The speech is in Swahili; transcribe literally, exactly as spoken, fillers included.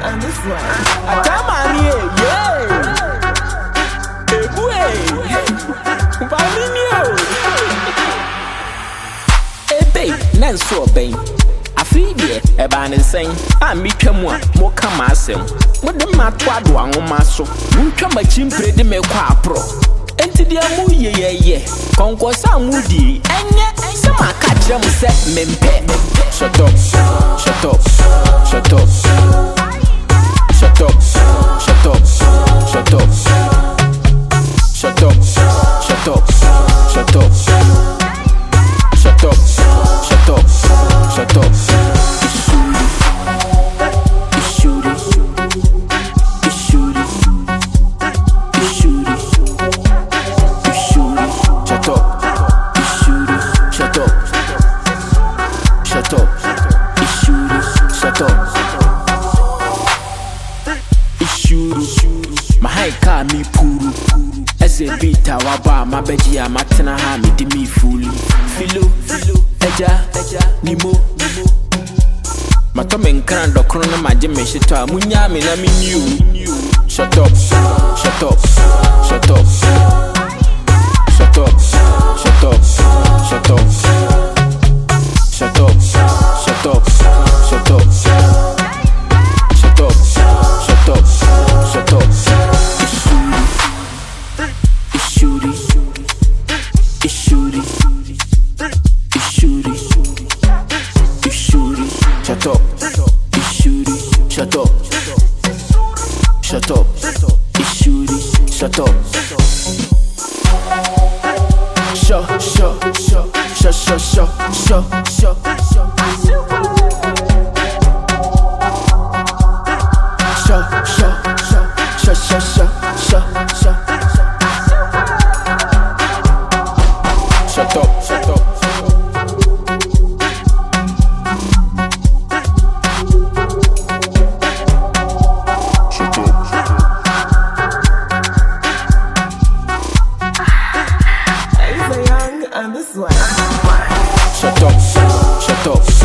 on this one. Atamani, yeah. Ebue, Baminio. Ebe, Nanso Bain. I feel ye, a ban and saying, I meet him one more come myself. What the matter do on my soul? You come a chimpre de me qua pro. Enti dia mu ye ye ye konko sa mudi enye sama catch them set mempe shut up shut up shut up shut up shut up shut up shut up shut up shut up shut up shut up shut up Shut up, Ishuru, shut up, Ishuru, Mahaika mi puru, as a bita waba, my begia, matana hami, dimi fully, Filo, Eja, Nimo, Matomen Krando, Krona, my Jimeshita, Munyami, I mean you, shut up, shut up, shut up, shut up, shut up, shut up. Shut up, shut up, shut up, shut up, shut up, shut up. Ishuri, Ishuri, Ishuri, Ishuri, shut up, Ishuri, shut up, shut up, Ishuri, shut up. Shut, shut, shut, shut, shut, shut, shut, shut, shut. Shut, shut, shut, shut, shut, shut, shut, shut up, shut up. On this one. Shut up, shut up.